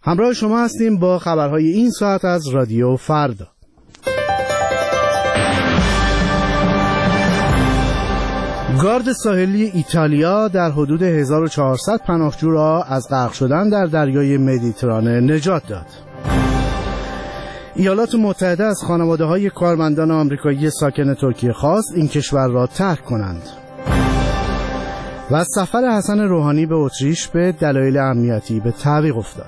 همراه شما هستیم با خبرهای این ساعت از رادیو فردا. گارد ساحلی ایتالیا در حدود 1400 پناهجو را از غرق شدن در دریای مدیترانه نجات داد. ایالات متحده از خانواده‌های کارمندان آمریکایی ساکن ترکیه خواست این کشور را ترک کنند. و سفر حسن روحانی به اتریش به دلایل امنیتی به تعویق افتاد.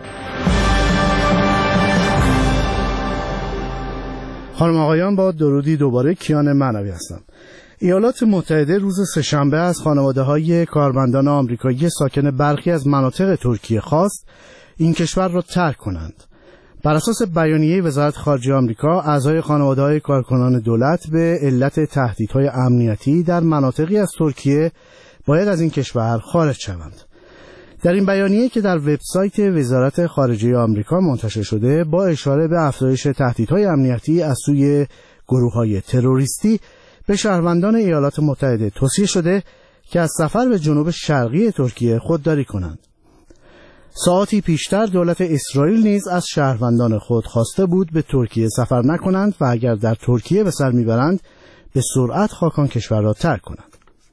خانم آقایان، با درودی دوباره کیان معنوی هستم. ایالات متحده روز سه‌شنبه از خانواده‌های کارمندان آمریکایی ساکن برخی از مناطق ترکیه خواست این کشور را ترک کنند. بر اساس بیانیه وزارت خارجه آمریکا، اعضای خانواده‌های کارکنان دولت به علت تهدیدهای امنیتی در مناطقی از ترکیه باید از این کشور خارج شوند. در این بیانیه که در وبسایت وزارت خارجه آمریکا منتشر شده، با اشاره به افزایش تهدیدهای امنیتی از سوی گروه‌های تروریستی به شهروندان ایالات متحده توصیه شده که از سفر به جنوب شرقی ترکیه خودداری کنند. ساعاتی پیشتر دولت اسرائیل نیز از شهروندان خود خواسته بود به ترکیه سفر نکنند و اگر در ترکیه به سر میبرند به سرعت خاکان کشور را ترک کنند.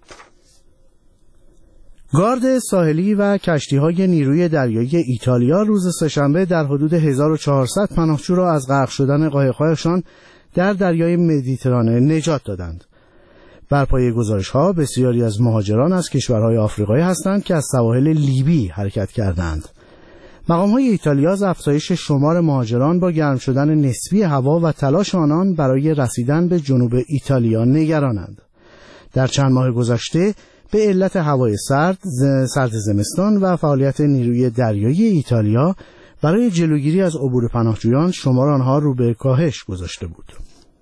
گارد ساحلی و کشتی‌های نیروی دریایی ایتالیا روز سه‌شنبه در حدود 1400 پناهجو را از غرق شدن قایق‌هایشان در دریای مدیترانه نجات دادند. بر پایه گزارش‌ها بسیاری از مهاجران از کشورهای آفریقایی هستند که از سواحل لیبی حرکت کردند. مقام‌های ایتالیا از افزایش شمار مهاجران با گرم شدن نسبی هوا و تلاش آنان برای رسیدن به جنوب ایتالیا نگرانند. در چند ماه گذشته به علت هوای سرد زمستان و فعالیت نیروی دریایی ایتالیا برای جلوگیری از عبور پناهجویان شمار آنها رو به کاهش گذاشته بود.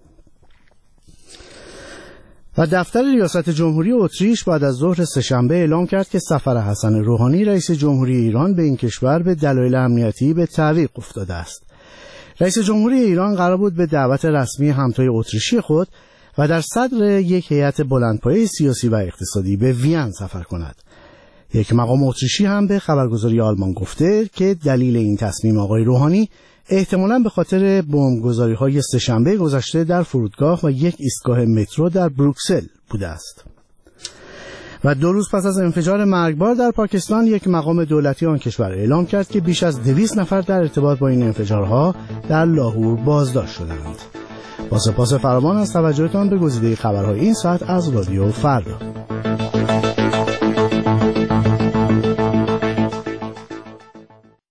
و دفتر ریاست جمهوری اتریش بعد از ظهر سه‌شنبه اعلام کرد که سفر حسن روحانی رئیس جمهوری ایران به این کشور به دلایل امنیتی به تعویق افتاده است. رئیس جمهوری ایران قرار بود به دعوت رسمی همتای اتریشی خود و در صدر یک هیئت بلندپایه سیاسی و اقتصادی به وین سفر کند. یک مقام اتریشی هم به خبرگزاری آلمان گفته که دلیل این تصمیم آقای روحانی احتمالاً به خاطر بمبگذاری‌های سه‌شنبه گذشته در فرودگاه و یک ایستگاه مترو در بروکسل بوده است. و 2 روز پس از انفجار مرگبار در پاکستان، یک مقام دولتی آن کشور اعلام کرد که بیش از 200 نفر در ارتباط با این انفجارها در لاهور بازداشت شدند. با سپاس فراوان از توجهتان به گزیده خبرهای این ساعت از رادیو فردا.